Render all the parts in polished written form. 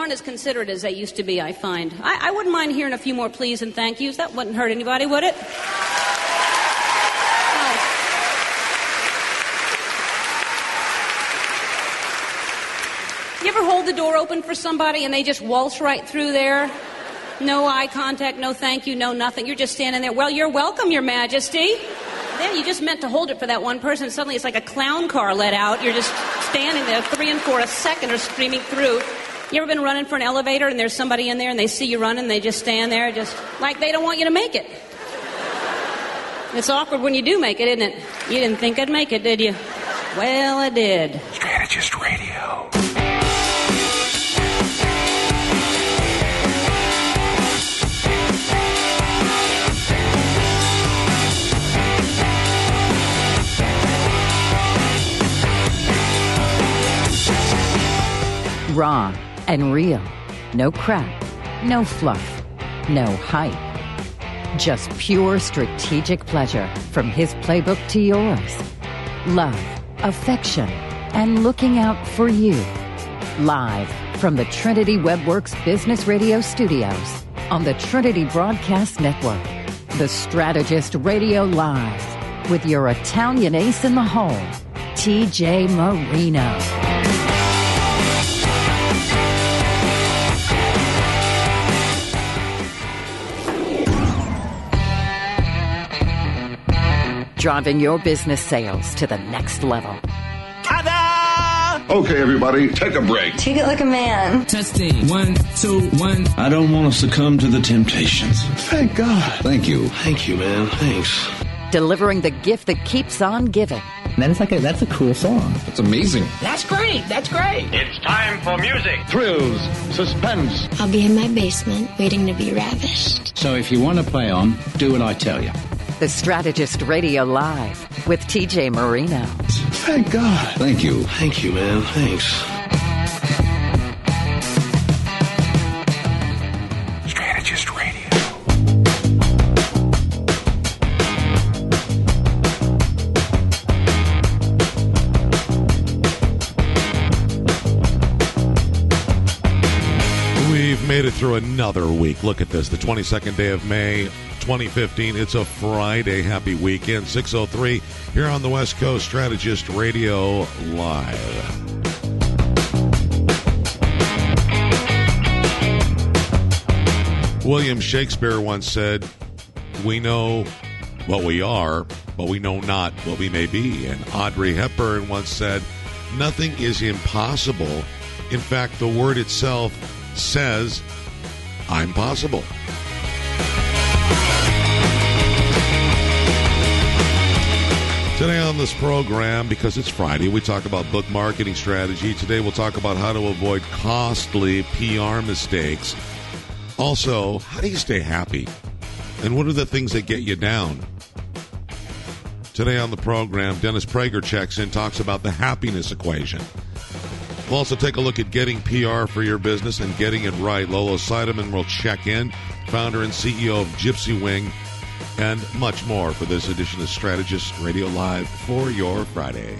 aren't as considerate as they used to be, I find. I wouldn't mind hearing a few more please and thank yous. That wouldn't hurt anybody, would it? You ever hold the door open for somebody and they just waltz right through there? No eye contact, no thank you, no nothing. You're just standing there. Well, you're welcome, Your Majesty. Then you just meant to hold it for that one person. Suddenly it's like a clown car let out. You're just standing there, 3 and 4 a second are streaming through. You ever been running for an elevator and there's somebody in there and they see you running and they just stand there just like they don't want you to make it? It's awkward when you do make it, isn't it? You didn't think I'd make it, did you? Well, I did. Strategist Radio. Raw and real. No crap. No fluff. No hype. Just pure strategic pleasure from his playbook to yours. Love, affection, and looking out for you. Live from the Trinity WebWorks Business Radio studios on the Trinity Broadcast Network. The Strategist Radio Live with your Italian ace in the hole, TJ Marino. Driving your business sales to the next level. Ta-da! Okay, everybody, take a break. Take it like a man. Testing. 1, 2, 1. I don't want to succumb to the temptations. Thank God. Thank you. Thank you, man. Thanks. Delivering the gift that keeps on giving. That's a cool song. It's amazing. That's great. That's great. It's time for music. Thrills, suspense. I'll be in my basement waiting to be ravished. So if you want to play on, do what I tell you. The Strategist Radio Live with TJ Marino. Thank God. Thank you. Thank you, man. Thanks. Strategist Radio. We've made it through another week. Look at this, the 22nd day of May, 2015. It's a Friday. Happy weekend. 6:03 here on the West Coast Strategist Radio Live. William Shakespeare once said, "We know what we are, but we know not what we may be." And Audrey Hepburn once said, "Nothing is impossible. In fact, the word itself says, I'm possible." Today on this program, because it's Friday, we talk about book marketing strategy. Today we'll talk about how to avoid costly PR mistakes. Also, how do you stay happy? And what are the things that get you down? Today on the program, Dennis Prager checks in, talks about the happiness equation. We'll also take a look at getting PR for your business and getting it right. Lolo Seidemann will check in, founder and CEO of Gypsy Wing, and much more for this edition of Strategist Radio Live for your Friday.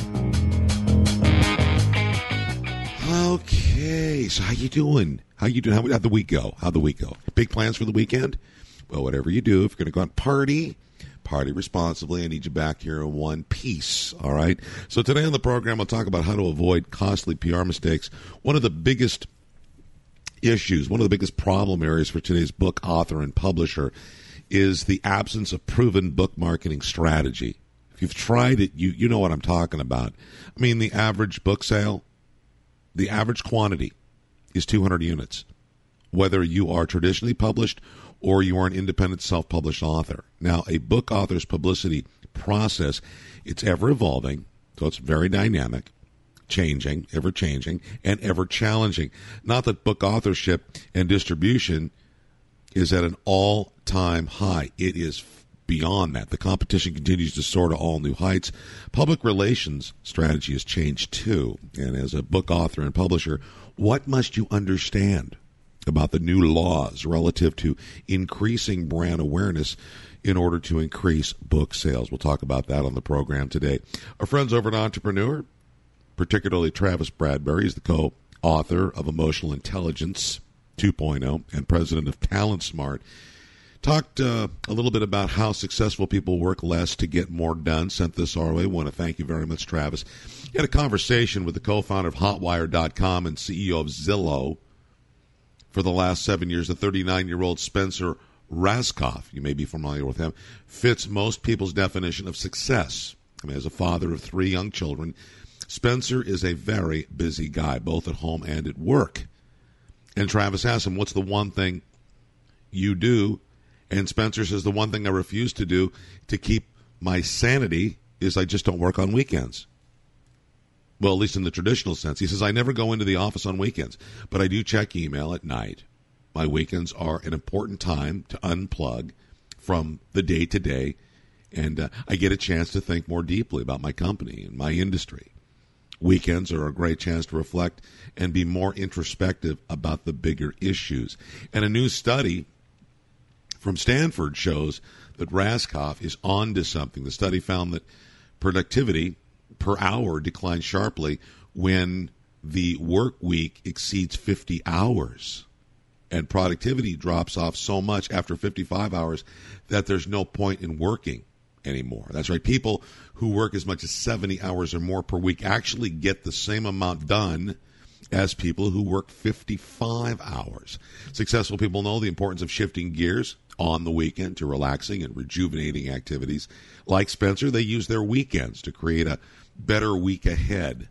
Okay, so how you doing? How'd the week go? Big plans for the weekend? Well, whatever you do, if you're going to go out and party responsibly. I need you back here in one piece, all right? So today on the program, I'll talk about how to avoid costly PR mistakes. One of the biggest issues, one of the biggest problem areas for today's book author and publisher is the absence of proven book marketing strategy. If you've tried it, you know what I'm talking about. I mean, the average book sale, the average quantity is 200 units, whether you are traditionally published or you are an independent self-published author. Now, a book author's publicity process, it's ever-evolving, so it's very dynamic, changing, ever-changing, and ever-challenging. Not that book authorship and distribution is at an all-time high. It is beyond that. The competition continues to soar to all new heights. Public relations strategy has changed, too. And as a book author and publisher, what must you understand about the new laws relative to increasing brand awareness in order to increase book sales? We'll talk about that on the program today. Our friends over at Entrepreneur, particularly Travis Bradbury, is the author of Emotional Intelligence 2.0 and president of Talent Smart, talked a little bit about how successful people work less to get more done. Sent this our way. Want to thank you very much, Travis. He had a conversation with the co-founder of Hotwire.com and CEO of Zillow for the last 7 years. The 39-year-old Spencer Rascoff, you may be familiar with him, fits most people's definition of success. I mean, as a father of 3 young children, Spencer is a very busy guy, both at home and at work. And Travis asked him, what's the one thing you do? And Spencer says, the one thing I refuse to do to keep my sanity is I just don't work on weekends. Well, at least in the traditional sense. He says, I never go into the office on weekends, but I do check email at night. My weekends are an important time to unplug from the day-to-day, and I get a chance to think more deeply about my company and my industry. Weekends are a great chance to reflect and be more introspective about the bigger issues. And a new study from Stanford shows that Rascoff is on to something. The study found that productivity per hour declines sharply when the work week exceeds 50 hours. And productivity drops off so much after 55 hours that there's no point in working anymore. That's right. People who work as much as 70 hours or more per week actually get the same amount done as people who work 55 hours. Successful people know the importance of shifting gears on the weekend to relaxing and rejuvenating activities. Like Spencer, they use their weekends to create a better week ahead.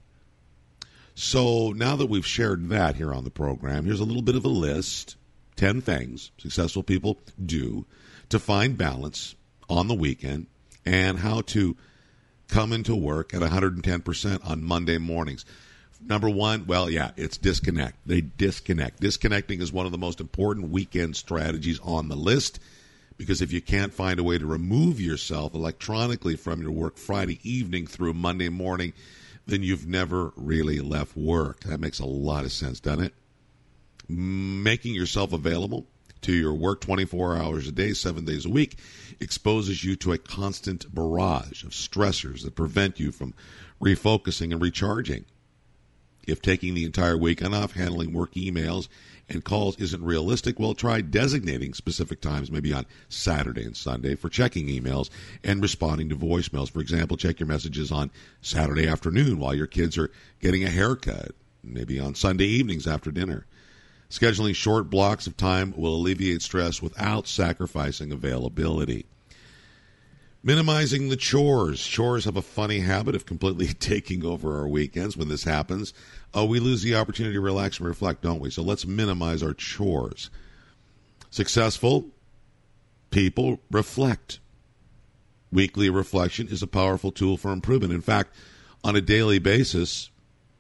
So now that we've shared that here on the program, here's a little bit of a list, 10 things successful people do to find balance on the weekend and how to come into work at 110% on Monday mornings. Number one, it's disconnect. They disconnect. Disconnecting is one of the most important weekend strategies on the list, because if you can't find a way to remove yourself electronically from your work Friday evening through Monday morning, then you've never really left work. That makes a lot of sense, doesn't it? Making yourself available to your work 24 hours a day, 7 days a week, exposes you to a constant barrage of stressors that prevent you from refocusing and recharging. If taking the entire weekend off handling work emails and calls isn't realistic, well, try designating specific times, maybe on Saturday and Sunday, for checking emails and responding to voicemails. For example, check your messages on Saturday afternoon while your kids are getting a haircut, maybe on Sunday evenings after dinner. Scheduling short blocks of time will alleviate stress without sacrificing availability. Minimizing the chores. Chores have a funny habit of completely taking over our weekends. When this happens, we lose the opportunity to relax and reflect, don't we? So let's minimize our chores. Successful people reflect. Weekly reflection is a powerful tool for improvement. In fact, on a daily basis,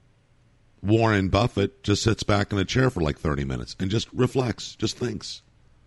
Warren Buffett just sits back in a chair for like 30 minutes and just reflects, just thinks.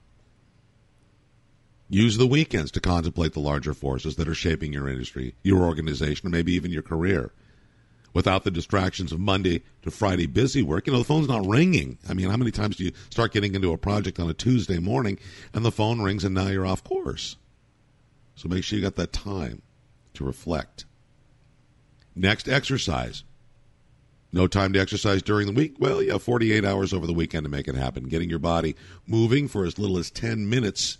Use the weekends to contemplate the larger forces that are shaping your industry, your organization, or maybe even your career. Without the distractions of Monday to Friday busy work, the phone's not ringing. I mean, how many times do you start getting into a project on a Tuesday morning and the phone rings and now you're off course? So make sure you got that time to reflect. Next, exercise. No time to exercise during the week? Well, you have 48 hours over the weekend to make it happen. Getting your body moving for as little as 10 minutes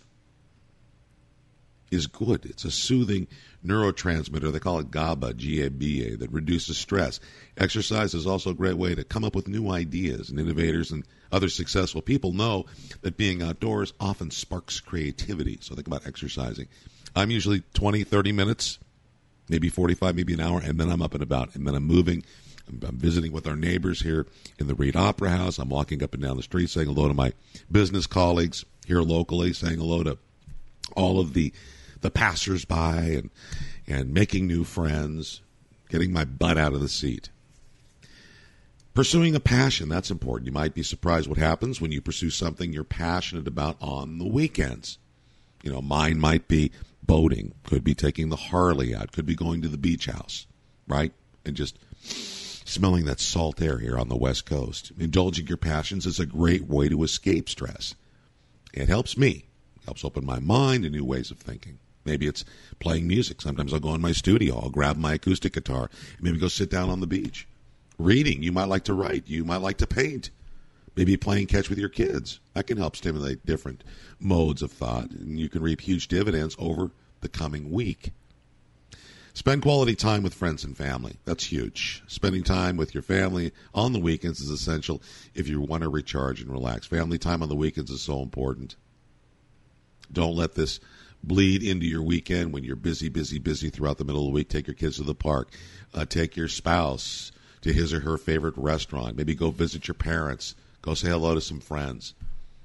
is good. It's a soothing neurotransmitter. They call it GABA, G-A-B-A, that reduces stress. Exercise is also a great way to come up with new ideas, and innovators and other successful people know that being outdoors often sparks creativity. So think about exercising. I'm usually 20, 30 minutes, maybe 45, maybe an hour, and then I'm up and about, and then I'm moving. I'm visiting with our neighbors here in the Reed Opera House. I'm walking up and down the street saying hello to my business colleagues here locally, saying hello to all of the passers-by and making new friends, getting my butt out of the seat. Pursuing a passion, that's important. You might be surprised what happens when you pursue something you're passionate about on the weekends. Mine might be boating, could be taking the Harley out, could be going to the beach house, right? And just smelling that salt air here on the West Coast. Indulging your passions is a great way to escape stress. It helps me. It helps open my mind to new ways of thinking. Maybe it's playing music. Sometimes I'll go in my studio. I'll grab my acoustic guitar and maybe go sit down on the beach. Reading. You might like to write. You might like to paint. Maybe playing catch with your kids. That can help stimulate different modes of thought, and you can reap huge dividends over the coming week. Spend quality time with friends and family. That's huge. Spending time with your family on the weekends is essential if you want to recharge and relax. Family time on the weekends is so important. Don't let this bleed into your weekend when you're busy throughout the middle of the week. Take your kids to the park. Take your spouse to his or her favorite restaurant. Maybe go visit your parents. Go say hello to some friends.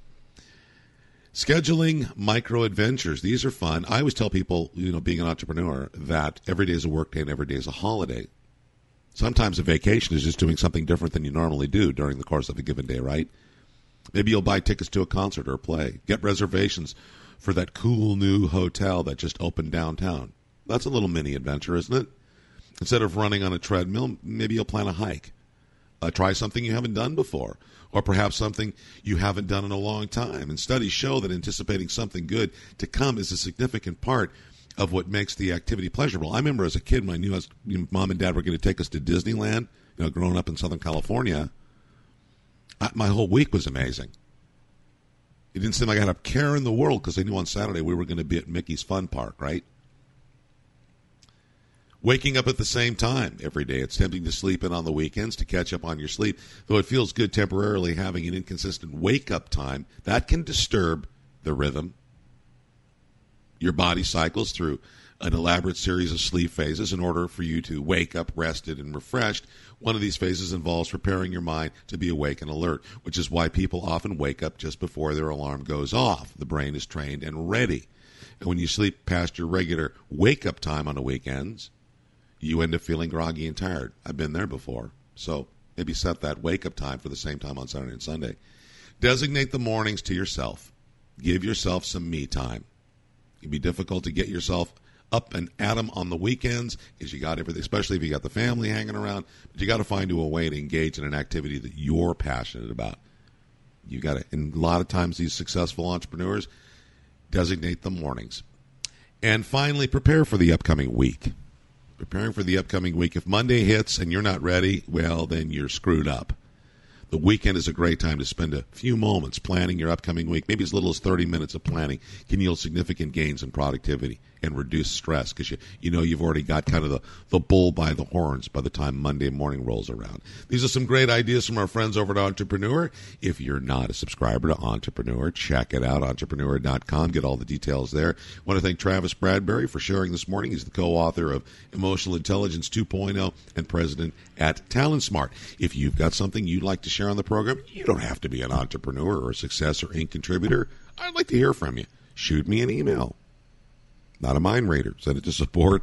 Scheduling micro adventures. These are fun. I always tell people, being an entrepreneur, that every day is a work day and every day is a holiday. Sometimes a vacation is just doing something different than you normally do during the course of a given day, right? Maybe you'll buy tickets to a concert or a play. Get reservations for that cool new hotel that just opened downtown. That's a little mini adventure, isn't it? Instead of running on a treadmill, maybe you'll plan a hike. Try something you haven't done before, or perhaps something you haven't done in a long time. And studies show that anticipating something good to come is a significant part of what makes the activity pleasurable. I remember as a kid when I knew Mom and Dad were going to take us to Disneyland, growing up in Southern California, my whole week was amazing. It didn't seem like I had a care in the world because I knew on Saturday we were going to be at Mickey's Fun Park, right? Waking up at the same time every day. It's tempting to sleep in on the weekends to catch up on your sleep. Though it feels good temporarily having an inconsistent wake-up time, that can disturb the rhythm. Your body cycles through an elaborate series of sleep phases in order for you to wake up rested and refreshed. One of these phases involves preparing your mind to be awake and alert, which is why people often wake up just before their alarm goes off. The brain is trained and ready. And when you sleep past your regular wake-up time on the weekends, you end up feeling groggy and tired. I've been there before. So maybe set that wake-up time for the same time on Saturday and Sunday. Designate the mornings to yourself. Give yourself some me time. It can be difficult to get yourself up and at 'em on the weekends because you got everything, especially if you got the family hanging around. But you got to find a way to engage in an activity that you're passionate about. You got to, and a lot of times these successful entrepreneurs designate the mornings. And finally, prepare for the upcoming week. Preparing for the upcoming week. If Monday hits and you're not ready, well, then you're screwed up. The weekend is a great time to spend a few moments planning your upcoming week. Maybe as little as 30 minutes of planning can yield significant gains in productivity and reduce stress because you've already got kind of the bull by the horns by the time Monday morning rolls around. These are some great ideas from our friends over at Entrepreneur. If you're not a subscriber to Entrepreneur, check it out, entrepreneur.com. Get all the details there. I want to thank Travis Bradbury for sharing this morning. He's the co-author of Emotional Intelligence 2.0 and president at TalentSmart. If you've got something you'd like to share on the program, you don't have to be an entrepreneur or a Success or Inc. contributor. I'd like to hear from you. Shoot me an email. Not a mind reader. Send it to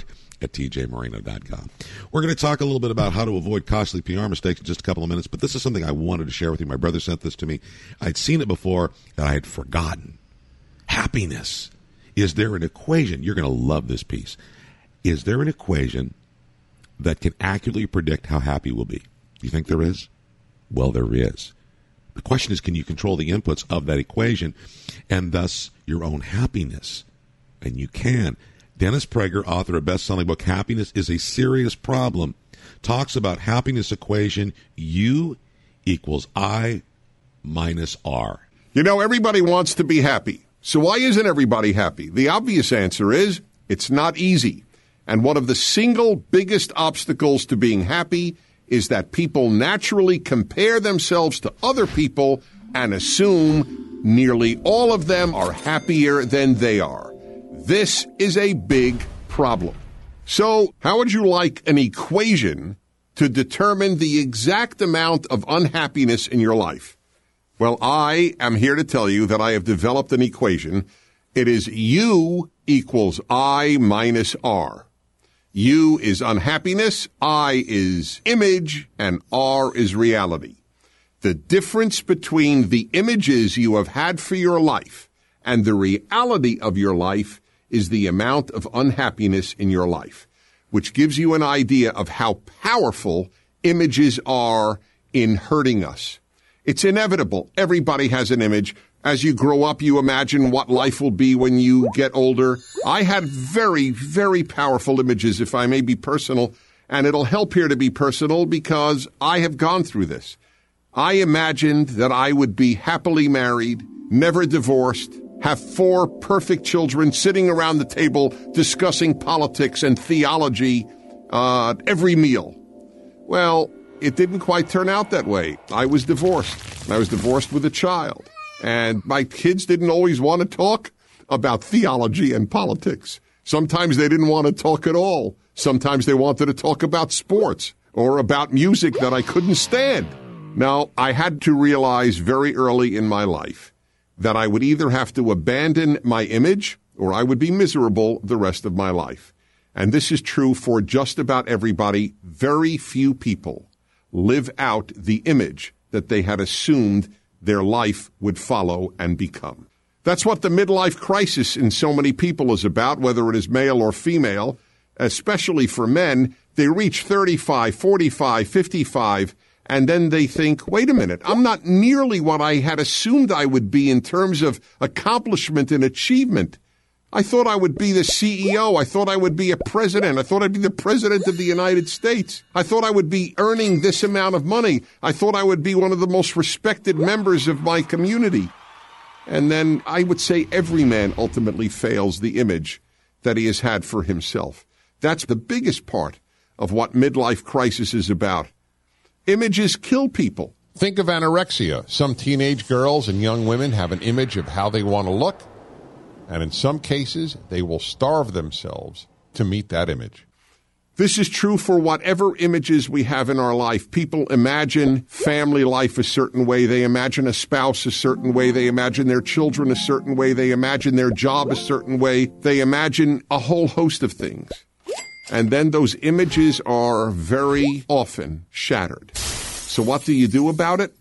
support@tjmarino.com. We're going to talk a little bit about how to avoid costly PR mistakes in just a couple of minutes, but this is something I wanted to share with you. My brother sent this to me. I'd seen it before and I had forgotten. Happiness. Is there an equation? You're going to love this piece. Is there an equation that can accurately predict how happy we'll be? Do you think there is? Well, there is. The question is, can you control the inputs of that equation and thus your own happiness? And you can. Dennis Prager, author of best-selling book, Happiness is a Serious Problem, talks about happiness equation U equals I minus R. Everybody wants to be happy. So why isn't everybody happy? The obvious answer is it's not easy. And one of the single biggest obstacles to being happy is that people naturally compare themselves to other people and assume nearly all of them are happier than they are. This is a big problem. So, how would you like an equation to determine the exact amount of unhappiness in your life? Well, I am here to tell you that I have developed an equation. It is U equals I minus R. U is unhappiness, I is image, and R is reality. The difference between the images you have had for your life and the reality of your life is the amount of unhappiness in your life, which gives you an idea of how powerful images are in hurting us. It's inevitable. Everybody has an image. As you grow up, you imagine what life will be when you get older. I had very, very powerful images, if I may be personal, And it'll help here to be personal because I have gone through this. I imagined that I would be happily married, never divorced, have 4 perfect children sitting around the table discussing politics and theology every meal. Well, it didn't quite turn out that way. I was divorced. I was divorced with a child. And my kids didn't always want to talk about theology and politics. Sometimes they didn't want to talk at all. Sometimes they wanted to talk about sports or about music that I couldn't stand. Now, I had to realize very early in my life that I would either have to abandon my image or I would be miserable the rest of my life. And this is true for just about everybody. Very few people live out the image that they had assumed their life would follow and become. That's what the midlife crisis in so many people is about, whether it is male or female, especially for men. They reach 35, 45, 55, and then they think, wait a minute, I'm not nearly what I had assumed I would be in terms of accomplishment and achievement. I thought I would be the CEO. I thought I would be a president. I thought I'd be the president of the United States. I thought I would be earning this amount of money. I thought I would be one of the most respected members of my community. And then I would say every man ultimately fails the image that he has had for himself. That's the biggest part of what midlife crisis is about. Images kill people. Think of anorexia. Some teenage girls and young women have an image of how they want to look, and in some cases, they will starve themselves to meet that image. This is true for whatever images we have in our life. People imagine family life a certain way. They imagine a spouse a certain way. They imagine their children a certain way. They imagine their job a certain way. They imagine a whole host of things. And then those images are very often shattered. So what do you do about it?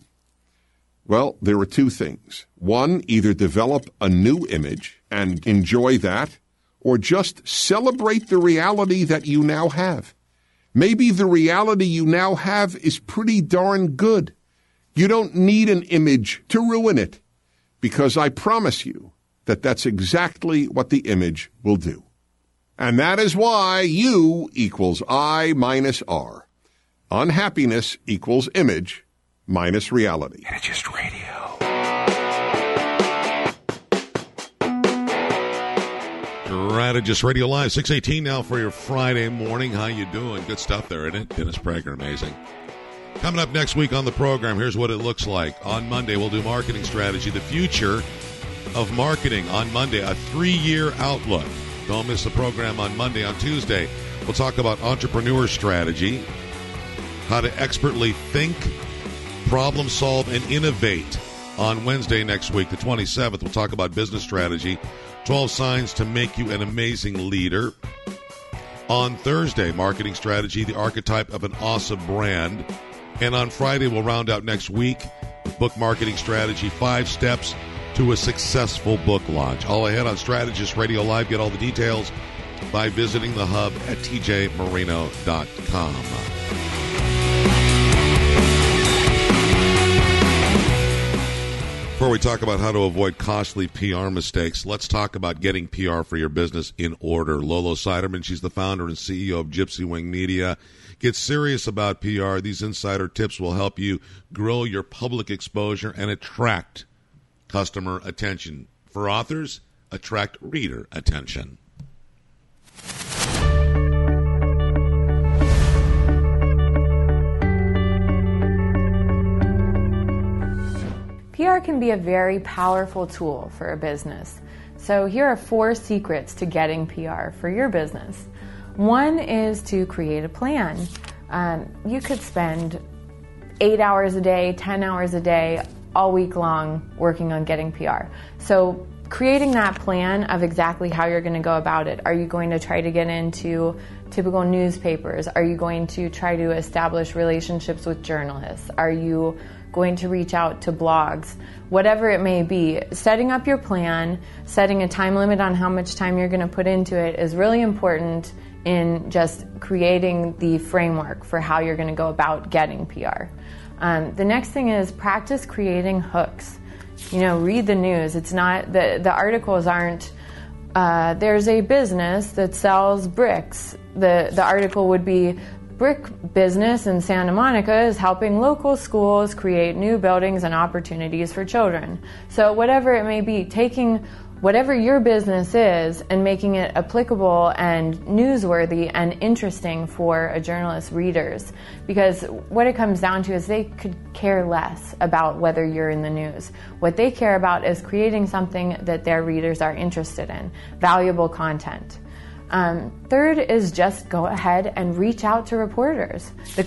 Well, there are 2 things. One, either develop a new image and enjoy that, or just celebrate the reality that you now have. Maybe the reality you now have is pretty darn good. You don't need an image to ruin it, because I promise you that that's exactly what the image will do. And that is why you equals I minus R. Unhappiness equals image minus reality. And it's just radio. Just Radio Live, 6:18 now for your Friday morning. How you doing? Good stuff there, isn't it? Dennis Prager, amazing. Coming up next week on the program, here's what it looks like. On Monday, we'll do marketing strategy, the future of marketing on Monday, a 3-year outlook. Don't miss the program on Monday. On Tuesday, we'll talk about entrepreneur strategy, how to expertly think, problem solve, and innovate. On Wednesday next week, the 27th, we'll talk about business strategy, 12 signs to make you an amazing leader. On Thursday, marketing strategy, the archetype of an awesome brand. And on Friday, we'll round out next week, book marketing strategy, 5 steps to a successful book launch. All ahead on Strategist Radio Live. Get all the details by visiting the hub at tjmarino.com. Before we talk about how to avoid costly PR mistakes, let's talk about getting PR for your business in order. Lolo Siderman, she's the founder and CEO of Gypsy Wing Media. Get serious about PR. These insider tips will help you grow your public exposure and attract customer attention. For authors, attract reader attention. PR can be a very powerful tool for a business. So here are 4 secrets to getting PR for your business. One is to create a plan. You could spend 8 hours a day, 10 hours a day, all week long working on getting PR. So creating that plan of exactly how you're going to go about it. Are you going to try to get into typical newspapers? Are you going to try to establish relationships with journalists? Are you going to reach out to blogs? Whatever it may be, setting up your plan, setting a time limit on how much time you're going to put into it is really important in just creating the framework for how you're going to go about getting PR. The next thing is practice creating hooks. Read the news. It's not, the articles aren't, there's a business that sells bricks. The article would be, brick business in Santa Monica is helping local schools create new buildings and opportunities for children. So whatever it may be, taking whatever your business is and making it applicable and newsworthy and interesting for a journalist's readers. Because what it comes down to is they could care less about whether you're in the news. What they care about is creating something that their readers are interested in, valuable content. Third is just go ahead and reach out to reporters.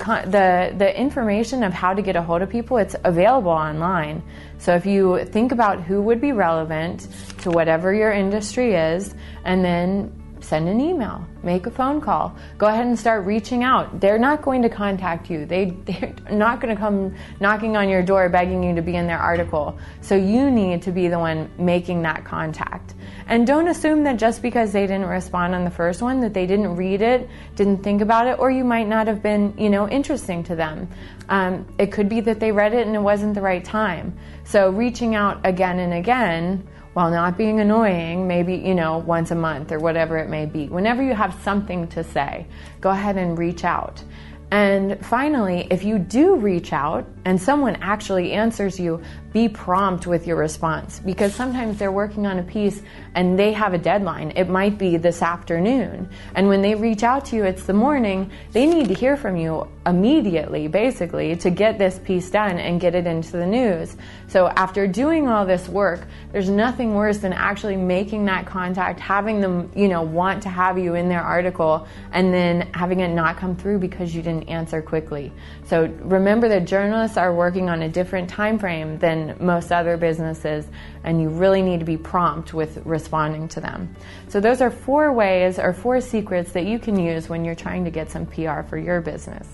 The information of how to get a hold of people, it's available online. So if you think about who would be relevant to whatever your industry is, and then send an email, make a phone call, go ahead and start reaching out. They're not going to contact you. They're not going to come knocking on your door begging you to be in their article. So you need to be the one making that contact. And don't assume that just because they didn't respond on the first one, that they didn't read it, didn't think about it, or you might not have been, interesting to them. It could be that they read it and it wasn't the right time. So reaching out again and again, while not being annoying, maybe, once a month or whatever it may be. Whenever you have something to say, go ahead and reach out. And finally, if you do reach out and someone actually answers you, be prompt with your response, because sometimes they're working on a piece and they have a deadline. It might be this afternoon. And when they reach out to you, it's the morning. They need to hear from you immediately, basically, to get this piece done and get it into the news. So after doing all this work, there's nothing worse than actually making that contact, having them, want to have you in their article, and then having it not come through because you didn't answer quickly. So remember that journalists are working on a different time frame than most other businesses, and you really need to be prompt with responding to them. So those are 4 ways or 4 secrets that you can use when you're trying to get some PR for your business.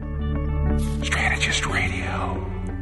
Strategist Radio.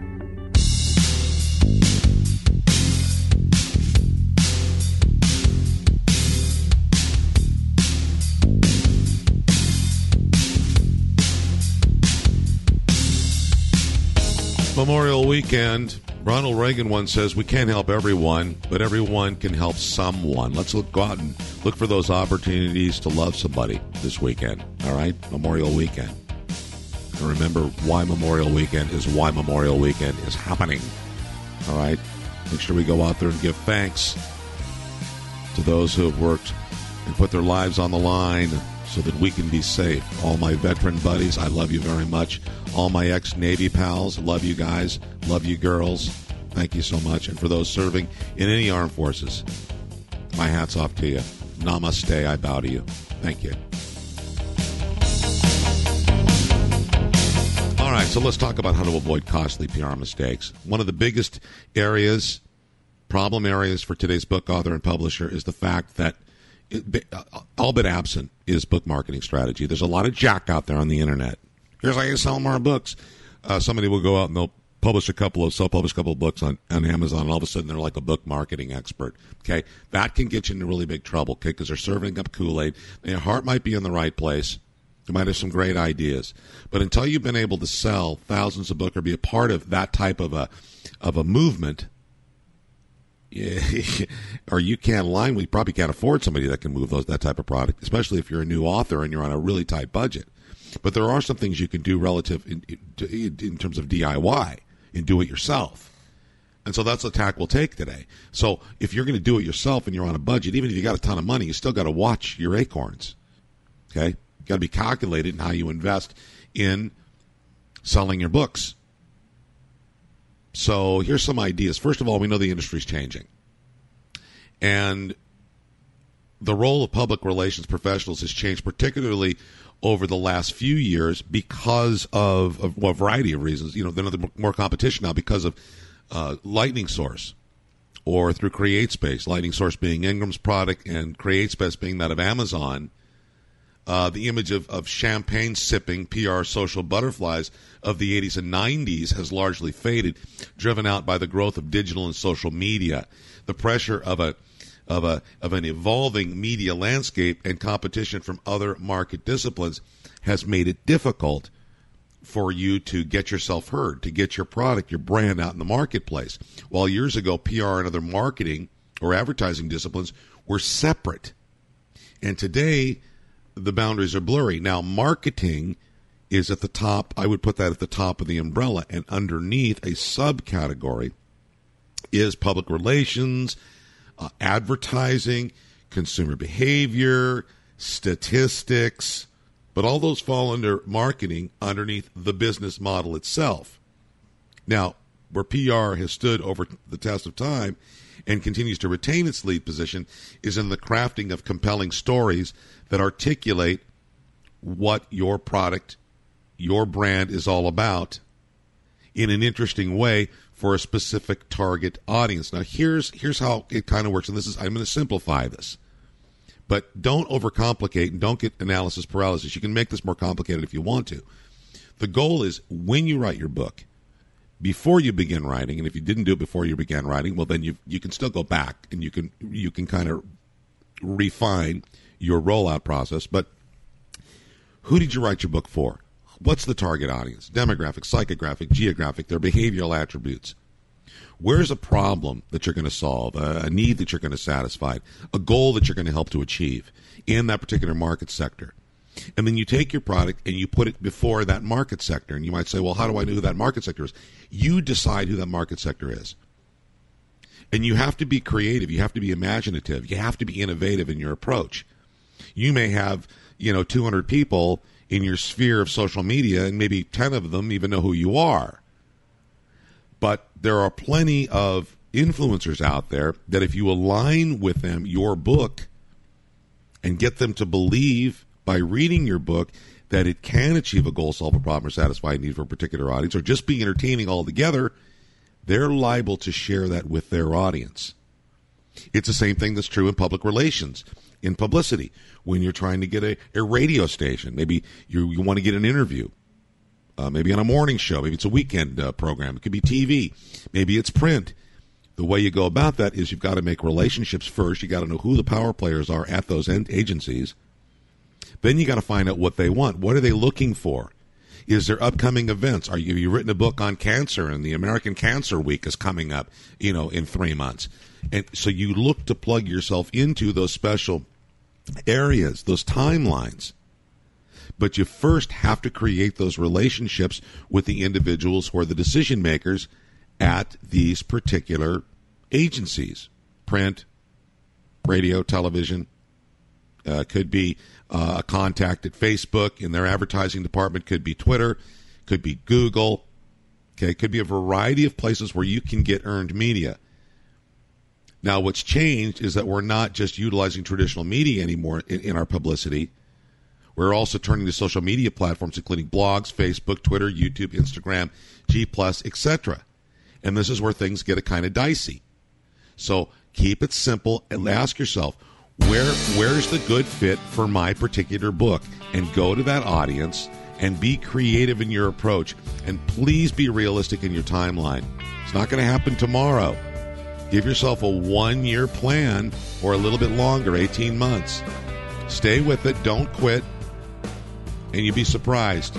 Memorial Weekend. Ronald Reagan once says, we can't help everyone, but everyone can help someone. Let's go out and look for those opportunities to love somebody this weekend. All right? Memorial Weekend. And remember why Memorial Weekend is happening. All right? Make sure we go out there and give thanks to those who have worked and put their lives on the line so that we can be safe. All my veteran buddies, I love you very much. All my ex-Navy pals, love you guys, love you girls. Thank you so much. And for those serving in any armed forces, my hat's off to you. Namaste, I bow to you. Thank you. All right, so let's talk about how to avoid costly PR mistakes. One of the biggest problem areas for today's book author and publisher is the fact that all but absent is book marketing strategy. There's a lot of jack out there on the internet. Here's how you sell more books. Somebody will go out and they'll self-publish a couple of books on Amazon, and all of a sudden they're like a book marketing expert. Okay, that can get you into really big trouble. Okay, because they're serving up Kool-Aid. Your heart might be in the right place. You might have some great ideas, but until you've been able to sell thousands of books or be a part of that type of a movement, or you can't line. We probably can't afford somebody that can move that type of product, especially if you're a new author and you're on a really tight budget. But there are some things you can do relative in terms of DIY and do it yourself. And so that's the tack we'll take today. So if you're going to do it yourself and you're on a budget, even if you got a ton of money, you still got to watch your acorns. Okay? You got to be calculated in how you invest in selling your books. So here's some ideas. First of all, we know the industry's changing. And the role of public relations professionals has changed, particularly over the last few years because of a variety of reasons. You know, there's more competition now because of Lightning Source or through CreateSpace. Lightning Source being Ingram's product and CreateSpace being that of Amazon. The image of champagne sipping PR social butterflies of the 80s and 90s has largely faded, driven out by the growth of digital and social media. The pressure of an evolving media landscape and competition from other market disciplines has made it difficult for you to get yourself heard, to get your product, your brand out in the marketplace. While years ago, PR and other marketing or advertising disciplines were separate. And today, the boundaries are blurry. Now, marketing is at the top. I would put that at the top of the umbrella, and underneath a subcategory is public relations, advertising, consumer behavior, statistics, but all those fall under marketing underneath the business model itself. Now, where PR has stood over the test of time and continues to retain its lead position is in the crafting of compelling stories that articulate what your product, your brand is all about in an interesting way for a specific target audience. Now, here's how it kind of works, and I'm going to simplify this. But don't overcomplicate and don't get analysis paralysis. You can make this more complicated if you want to. The goal is when you write your book, before you begin writing, and if you didn't do it before you began writing, well, then you can still go back and you can kind of refine your rollout process. But who did you write your book for? What's the target audience? Demographic, psychographic, geographic, their behavioral attributes. Where's a problem that you're going to solve, a need that you're going to satisfy, a goal that you're going to help to achieve in that particular market sector? And then you take your product and you put it before that market sector. And you might say, well, how do I know who that market sector is? You decide who that market sector is. And you have to be creative. You have to be imaginative. You have to be innovative in your approach. You may have, 200 people in your sphere of social media, and maybe 10 of them even know who you are. But there are plenty of influencers out there that if you align with them, your book, and get them to believe by reading your book that it can achieve a goal, solve a problem, or satisfy a need for a particular audience, or just be entertaining altogether, they're liable to share that with their audience. It's the same thing that's true in public relations, in publicity. When you're trying to get a radio station, maybe you want to get an interview, maybe on a morning show, maybe it's a weekend program, it could be TV, maybe it's print. The way you go about that is you've got to make relationships first. You got to know who the power players are at those agencies. Then you got to find out what they want. What are they looking for? Is there upcoming events? Have you written a book on cancer, and the American Cancer Week is coming up, in 3 months? And so you look to plug yourself into those special areas, those timelines. But you first have to create those relationships with the individuals who are the decision makers at these particular agencies. Print, radio, television, could be a contact at Facebook in their advertising department, could be Twitter, could be Google. Okay, could be a variety of places where you can get earned media. Now, what's changed is that we're not just utilizing traditional media anymore in our publicity. We're also turning to social media platforms, including blogs, Facebook, Twitter, YouTube, Instagram, G+, etc. And this is where things get kind of dicey. So keep it simple and ask yourself, where's the good fit for my particular book? And go to that audience and be creative in your approach. And please be realistic in your timeline. It's not going to happen tomorrow. Give yourself a 1-year plan or a little bit longer, 18 months. Stay with it. Don't quit. And you'd be surprised.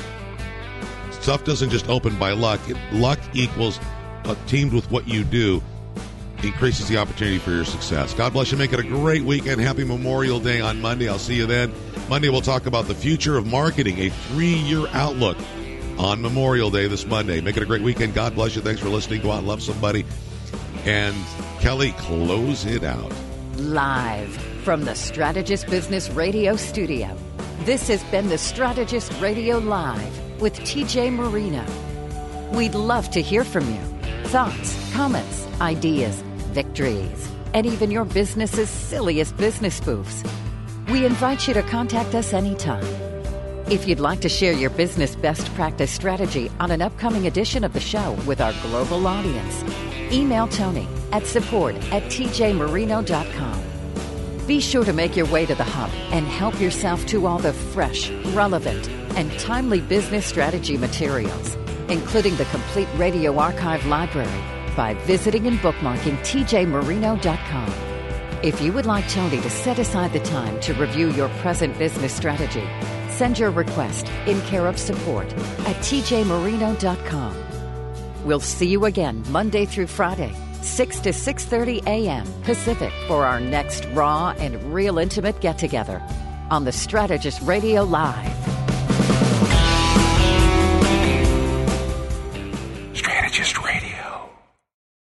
Stuff doesn't just open by luck. Luck equals, teamed with what you do, increases the opportunity for your success. God bless you. Make it a great weekend. Happy Memorial Day on Monday. I'll see you then. Monday, we'll talk about the future of marketing, a 3-year outlook on Memorial Day this Monday. Make it a great weekend. God bless you. Thanks for listening. Go out and love somebody. And Kelly, close it out. Live from the Strategist Business Radio studio, this has been the Strategist Radio Live with TJ Marino. We'd love to hear from you. Thoughts, comments, ideas, victories, and even your business's silliest business spoofs. We invite you to contact us anytime. If you'd like to share your business best practice strategy on an upcoming edition of the show with our global audience, email Tony at support@tjmarino.com. Be sure to make your way to the hub and help yourself to all the fresh, relevant, and timely business strategy materials, including the complete radio archive library, by visiting and bookmarking tjmarino.com. If you would like Tony to set aside the time to review your present business strategy, send your request in care of support@tjmarino.com. We'll see you again Monday through Friday, 6 to 6:30 a.m. Pacific for our next raw and real intimate get-together on the Strategist Radio Live.